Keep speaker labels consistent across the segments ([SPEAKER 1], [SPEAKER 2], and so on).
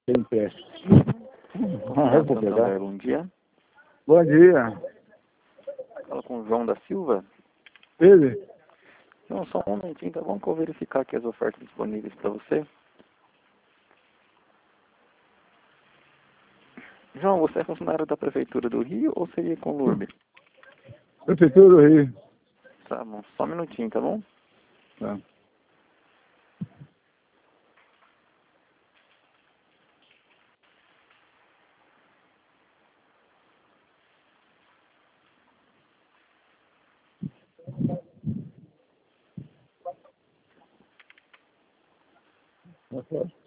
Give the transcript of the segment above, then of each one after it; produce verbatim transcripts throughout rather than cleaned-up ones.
[SPEAKER 1] Tem pé.
[SPEAKER 2] Senhor Santander, bom dia.
[SPEAKER 1] Bom dia.
[SPEAKER 2] Fala com o João da Silva.
[SPEAKER 1] Ele?
[SPEAKER 2] Não, só um momentinho, tá bom? Que eu vou verificar aqui as ofertas disponíveis para você. João, você é funcionário da Prefeitura do Rio ou seria com o Lurbe?
[SPEAKER 1] Prefeitura do Rio.
[SPEAKER 2] Tá bom, só um minutinho, tá bom?
[SPEAKER 1] Tá. Ok.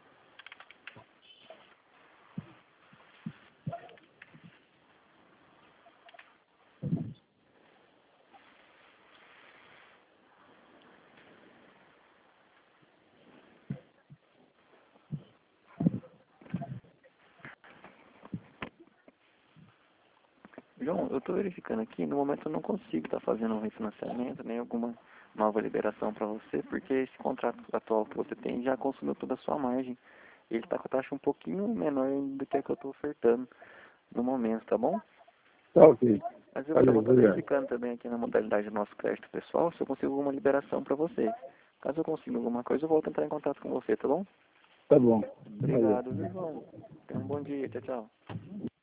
[SPEAKER 2] João, eu estou verificando aqui, no momento eu não consigo estar fazendo um refinanciamento, nem alguma nova liberação para você, porque esse contrato atual que você tem já consumiu toda a sua margem. Ele está com a taxa um pouquinho menor do que a que eu estou ofertando no momento, tá bom?
[SPEAKER 1] Tá ok.
[SPEAKER 2] Mas eu
[SPEAKER 1] Valeu,
[SPEAKER 2] vou estar
[SPEAKER 1] obrigado.
[SPEAKER 2] verificando também aqui na modalidade do nosso crédito pessoal se eu consigo alguma liberação para você. Caso eu consiga alguma coisa, eu volto a entrar em contato com você, tá bom?
[SPEAKER 1] Tá bom. Valeu.
[SPEAKER 2] Obrigado, viu, João? Tenha um bom dia. Tchau, tchau.